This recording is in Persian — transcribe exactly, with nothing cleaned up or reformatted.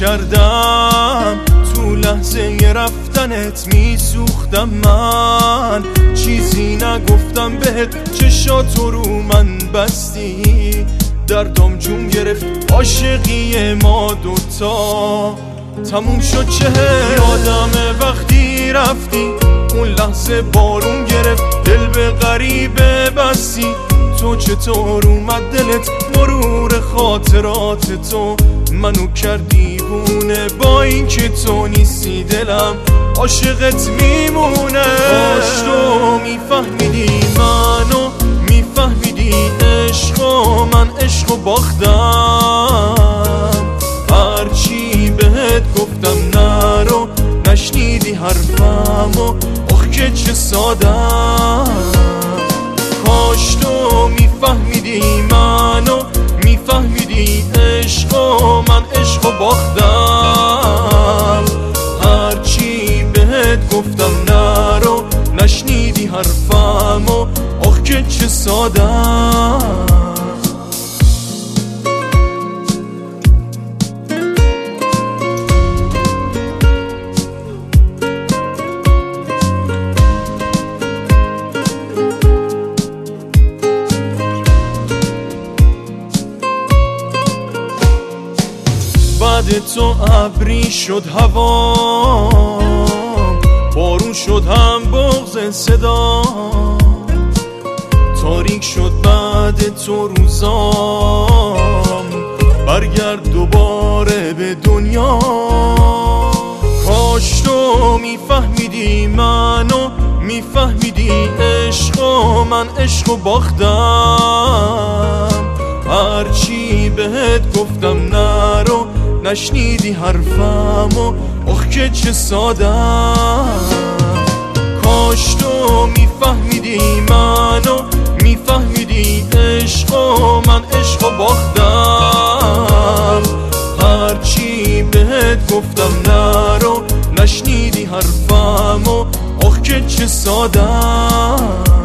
کردم، تو لحظه رفتنت میسوختم من، چیزی نگفتم بهت، چشاتو رو من بستی، دردم جون گرفت، عاشقی ما دوتا تموم شد. چه یادمه وقتی رفتی، اون لحظه بارون گرفت، دل به غریبه بستی، تو چطور اومد دلت، مرور خاطرات تو منو کردی بونه، با این که تو نیستی دلم عاشقت میمونه. کاش تو میفهمیدی منو، میفهمیدی عشقو، من عشقو باختم، هرچی بهت گفتم نرو، نشنیدی حرفمو، آخ که چه سادم. کاش تو میفهمیدی منو، میفهمیدی عشقو، من عشقو باختم، هرچی بهت گفتم نرو، نشنیدی حرفمو، آخ که چه سادم. بعد تو ابری شد هوا، بارون شد هم بغض صدا، تاریک شد بعد تو روزام، برگرد دوباره به دنیا. کاش تو میفهمیدی منو، میفهمیدی عشقو، من عشقو باختم، هرچی بهت گفتم نرو، نشنیدی حرفمو، آخ که چه سادم. کاش تو میفهمیدی منو، میفهمیدی عشقو، من عشقو باختم، هرچی بهت گفتم نرو، نشنیدی حرفمو، آخ که چه سادم.